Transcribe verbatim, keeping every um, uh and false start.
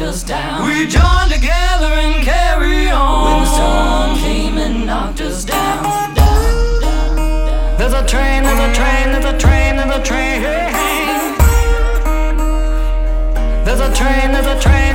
us down. We joined together and carry on. When the storm came and knocked us down, down, down, down. There's a train, there's a train, there's a train, there's a train. There's a train, there's a train.